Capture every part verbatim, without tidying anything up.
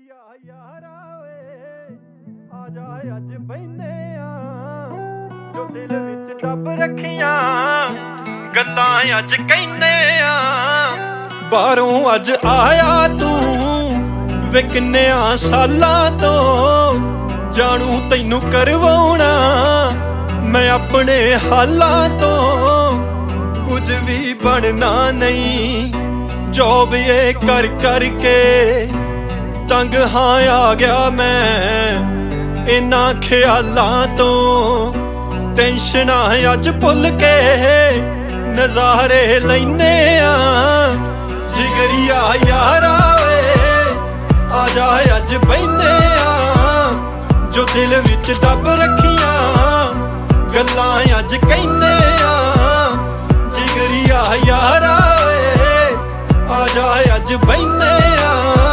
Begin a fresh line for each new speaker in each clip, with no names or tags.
ਜਿਗਰੀਆ ਯਾਰਾ ਵੇ ਆ ਜਾ ਅੱਜ ਬੈਨੇ ਆ ਜੋ ਦਿਲ ਵਿੱਚ ਦੱਬ ਰੱਖੀਆਂ ਗੱਲਾਂ ਅੱਜ ਕਹਿੰਨੇ ਆ ਬਾਹਰੋਂ ਅੱਜ ਆਇਆ ਤੂੰ ਵੇ ਕਿੰਨਿਆਂ ਸਾਲਾਂ ਤੋਂ ਜਾਣੂ ਤੈਨੂੰ ਕਰਵਾਉਣਾ ਮੈਂ ਆਪਣੇ ਹਾਲਾਂ ਤੋਂ ਕੁਝ ਵੀ ਬਣਨਾ ਨਹੀਂ ਜੋਬ ਇਹ ਕਰ ਕਰਕੇ ਤੰਗ ਹਾਂ ਆ ਗਿਆ ਮੈਂ ਇਨ੍ਹਾਂ ਖਿਆਲਾਂ ਤੋਂ ਟੈਨਸ਼ਨਾਂ ਅੱਜ ਭੁੱਲ ਕੇ ਨਜ਼ਾਰੇ ਲੈਨੇ ਆ ਜਿਗਰੀਆ ਯਾਰਾ ਵੇ ਆ ਜਾ ਅੱਜ ਬੈਨੇ ਆ ਜੋ ਦਿਲ ਵਿੱਚ ਦੱਬ ਰੱਖੀਆਂ ਗੱਲਾਂ ਅੱਜ ਕਹਿੰਨੇ ਆ ਜਿਗਰੀਆ ਯਾਰਾ ਵੇ ਆ ਜਾ ਅੱਜ ਬੈਨੇ ਆ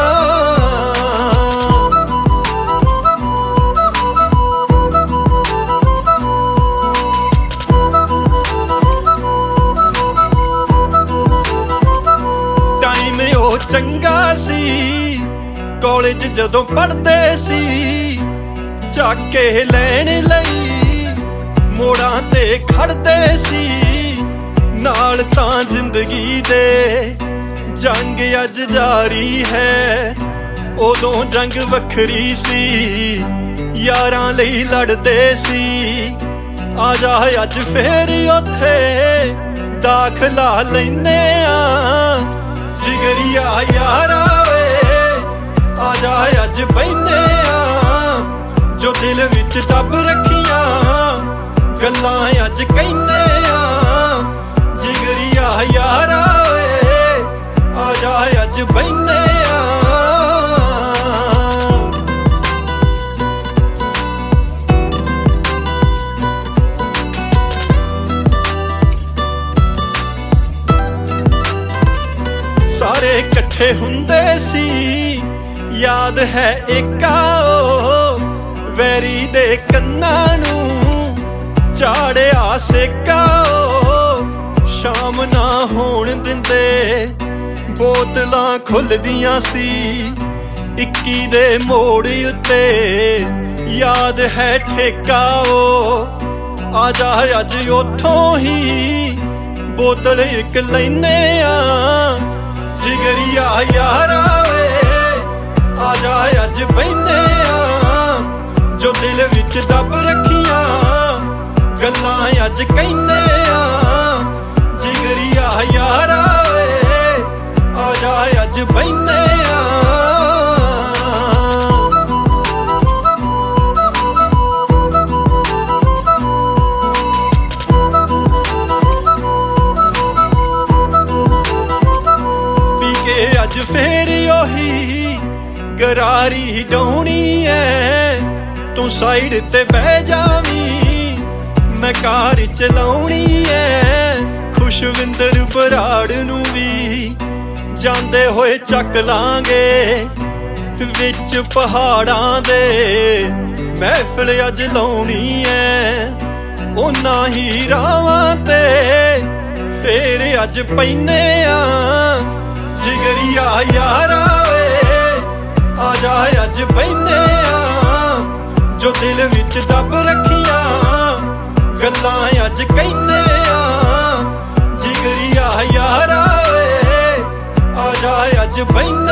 ਟਾਈਮ ਉਹ ਚੰਗਾ ਸੀ ਕਾਲਜ ਜਦੋਂ ਪੜ੍ਹਦੇ ਸੀ ਚੱਕ ਕੇ ਲੈਣ ਲਈ ਮੋੜਾਂ ਤੇ ਖੜਦੇ ਸੀ ਨਾਲ ਤਾਂ ਜ਼ਿੰਦਗੀ ਦੇ ਜੰਗ ਅੱਜ ਜਾਰੀ ਹੈ ਉਦੋਂ ਜੰਗ ਵੱਖਰੀ ਸੀ ਯਾਰਾਂ ਲਈ ਲੜਦੇ ਸੀ ਆ ਜਾ ਅੱਜ ਫੇਰ ਉੱਥੇ ਦਾਖਲਾ ਲੈਨੇ ਆ ਜਿਗਰੀਆ ਯਾਰਾ ਵੇ ਆ ਜਾ ਅੱਜ ਬੈਨੇ ਆ ਜੋ ਦਿਲ ਵਿੱਚ ਦੱਬ ਰੱਖੀਆਂ ਗੱਲਾਂ ਅੱਜ ਕਹਿੰਨੇ ਆ ਜਿਗਰੀਆ ਯਾਰਾ ਵੇ ਆ ਜਾ ਅੱਜ ਬੈਨੇ ਆ ਸਾਰੇ ਇਕੱਠੇ ਹੁੰਦੇ ਸੀ ਯਾਦ ਹੈ ਏਕਾ ਉਹ ਵੈਰੀ ਦੇ ਕੰਨਾਂ ਨੂੰ ਚਾੜਿਆ ਸੇਕਾ ਉਹ ਸ਼ਾਮ ਨਾ ਹੋਣ ਦਿੰਦੇ ਬੋਤਲਾਂ ਖੁੱਲਦੀਆਂ ਸੀ ਇੱਕੀ ਦੇ ਮੋੜ ਉੱਤੇ ਯਾਦ ਹੈ ਠੇਕਾ ਉਹ ਆ ਜਾ ਅੱਜ ਉੱਥੋਂ ਹੀ ਬੋਤਲ ਇੱਕ ਲੈਨੇ ਆ ਜਿਗਰੀਆ ਯਾਰਾ ਵੇ ਆ ਜਾ ਅੱਜ ਬੈਨੇ ਆ ਜੋ ਦਿਲ ਵਿੱਚ ਦੱਬ ਰੱਖੀਆਂ ਗੱਲਾਂ ਅੱਜ ਕਹਿੰਨੇ ਆ ਜਿਗਰੀਆ ਯਾਰਾ ਵੇ ਆ ਜਾ ਅੱਜ ਬੈਨੇ ਆ ਪੀ ਕੇ ਅੱਜ ਫੇਰ ਉਹੀ ਗਰਾਰੀ ਡਾਉਣੀ ਐ ਤੂੰ ਸਾਈਡ ਤੇ ਬਹਿ ਜਾਵੀਂ ਮੈਂ ਕਾਰ ਚਲਾਉਣੀ ਐ ਖੁਸ਼ਵਿੰਦਰ ਬਰਾੜ ਨੂੰ ਵੀ ਜਾਂਦੇ ਹੋਏ ਚੱਕ ਲਾਂਗੇ ਵਿੱਚ ਪਹਾੜਾਂ ਦੇ ਮਹਿਫਿਲ ਅੱਜ ਲਾਉਣੀ ਐ ਉਹਨਾਂ ਹੀ ਰਾਵਾਂ ਤੇ ਫੇਰ ਅੱਜ ਪੈਨੇ ਆ ਜਿਗਰੀਆ ਯਾਰਾ ਵੇ ਆ ਜਾ ਅੱਜ ਬੈਨੇ ਆ ਜੋ ਦਿਲ ਵਿੱਚ ਦੱਬ ਰੱਖੀਆਂ ਗੱਲਾਂ ਅੱਜ ਕਹਿੰਨੇ ਆ ਜਿਗਰੀਆ ਯਾਰਾ ਵੇ ਆ ਜਾ ਅੱਜ ਬੈਨੇ